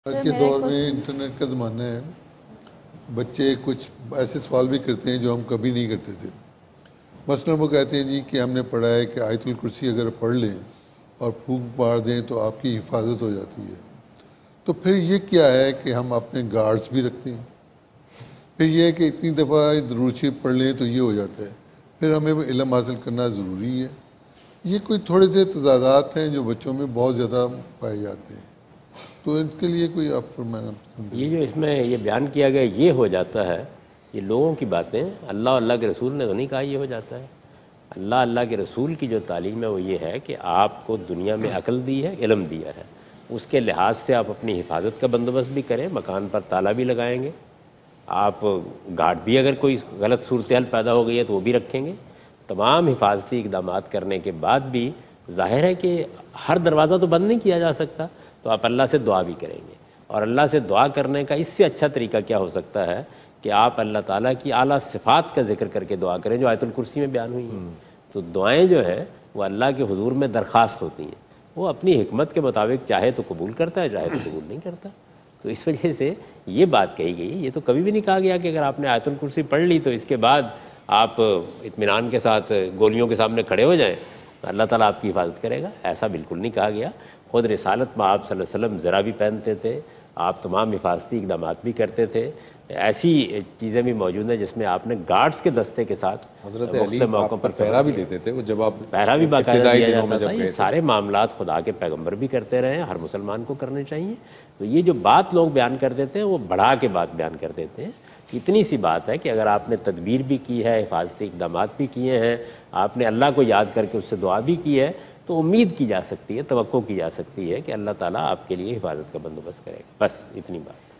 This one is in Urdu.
آج کے دور میں انٹرنیٹ کا زمانہ ہے. بچے کچھ ایسے سوال بھی کرتے ہیں جو ہم کبھی نہیں کرتے تھے. مثلاً وہ کہتے ہیں جی کہ ہم نے پڑھا ہے کہ آیت الکرسی اگر پڑھ لیں اور پھونک مار دیں تو آپ کی حفاظت ہو جاتی ہے. تو پھر یہ کیا ہے کہ ہم اپنے گارڈز بھی رکھتے ہیں. پھر یہ ہے کہ اتنی دفعہ درود شریف پڑھ لیں تو یہ ہو جاتا ہے. پھر ہمیں علم حاصل کرنا ضروری ہے. یہ کوئی تھوڑے سے تضادات ہیں جو بچوں میں بہت زیادہ پائے جاتے ہیں. تو ان کے لیے کوئی آپ فرمانا پسند ہے؟ یہ جو اس میں یہ بیان کیا گیا یہ ہو جاتا ہے، یہ لوگوں کی باتیں. اللہ کے رسول نے تو نہیں کہا یہ ہو جاتا ہے. اللہ کے رسول کی جو تعلیم ہے وہ یہ ہے کہ آپ کو دنیا میں عقل دی ہے، علم دیا ہے، اس کے لحاظ سے آپ اپنی حفاظت کا بندوبست بھی کریں، مکان پر تالا بھی لگائیں گے، آپ گارڈ بھی اگر کوئی غلط صورتحال پیدا ہو گئی ہے تو وہ بھی رکھیں گے. تمام حفاظتی اقدامات کرنے کے بعد بھی ظاہر ہے کہ ہر دروازہ تو بند نہیں کیا جا سکتا، تو آپ اللہ سے دعا بھی کریں گے. اور اللہ سے دعا کرنے کا اس سے اچھا طریقہ کیا ہو سکتا ہے کہ آپ اللہ تعالیٰ کی اعلیٰ صفات کا ذکر کر کے دعا کریں جو آیت الکرسی میں بیان ہوئی ہیں. تو دعائیں جو ہیں وہ اللہ کے حضور میں درخواست ہوتی ہیں، وہ اپنی حکمت کے مطابق چاہے تو قبول کرتا ہے، چاہے تو قبول نہیں کرتا. تو اس وجہ سے یہ بات کہی گئی. یہ تو کبھی بھی نہیں کہا گیا کہ اگر آپ نے آیت الکرسی پڑھ لی تو اس کے بعد آپ اطمینان کے ساتھ گولیوں کے سامنے کھڑے ہو جائیں، اللہ تعالیٰ آپ کی حفاظت کرے گا. ایسا بالکل نہیں کہا گیا. خود رسالت میں آپ صلی اللہ علیہ وسلم ذرا بھی پہنتے تھے، آپ تمام حفاظتی اقدامات بھی کرتے تھے. ایسی چیزیں بھی موجود ہیں جس میں آپ نے گارڈز کے دستے کے ساتھ حضرت علی موقع پر پہرا بھی دیتے تھے. وہ جب آپ پہرا بھی باقاعدہ دیا جاتا تھا. یہ سارے معاملات خدا کے پیغمبر بھی کرتے رہے ہیں، ہر مسلمان کو کرنے چاہیے. تو یہ جو بات لوگ بیان کر دیتے ہیں وہ بڑھا کے بات بیان کر دیتے ہیں. اتنی سی بات ہے کہ اگر آپ نے تدبیر بھی کی ہے، حفاظتی اقدامات بھی کیے ہیں، آپ نے اللہ کو یاد کر کے اس سے دعا بھی کی ہے، تو امید کی جا سکتی ہے، توقع کی جا سکتی ہے کہ اللہ تعالیٰ آپ کے لیے حفاظت کا بندوبست کرے گا. بس اتنی بات.